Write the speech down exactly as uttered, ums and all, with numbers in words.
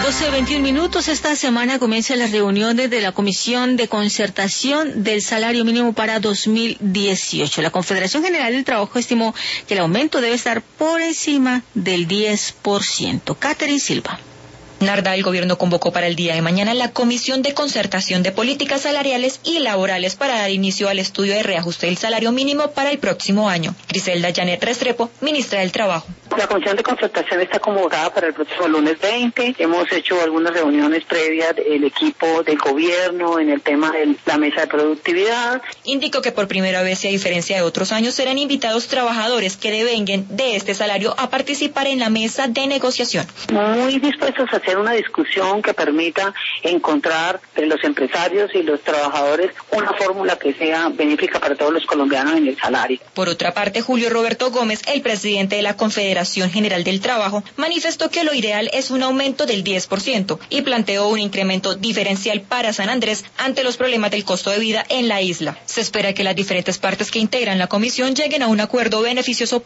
doce veintiún minutos. Esta semana comienzan las reuniones de la Comisión de Concertación del Salario Mínimo para dos mil dieciocho. La Confederación General del Trabajo estimó que el aumento debe estar por encima del diez por ciento. Catherine Silva. Narda, el gobierno convocó para el día de mañana la Comisión de Concertación de Políticas Salariales y Laborales para dar inicio al estudio de reajuste del salario mínimo para el próximo año. Griselda Janet Restrepo, ministra del Trabajo. La Comisión de Concertación está convocada para el próximo lunes veinte. Hemos hecho algunas reuniones previas del equipo del gobierno en el tema de la mesa de productividad. Indicó que por primera vez, y a diferencia de otros años, serán invitados trabajadores que devenguen de este salario a participar en la mesa de negociación. Muy dispuestos a hacer una discusión que permita encontrar entre los empresarios y los trabajadores una fórmula que sea benéfica para todos los colombianos en el salario. Por otra parte, Julio Roberto Gómez, el presidente de la Confederación General del Trabajo, manifestó que lo ideal es un aumento del diez por ciento y planteó un incremento diferencial para San Andrés ante los problemas del costo de vida en la isla. Se espera que las diferentes partes que integran la comisión lleguen a un acuerdo beneficioso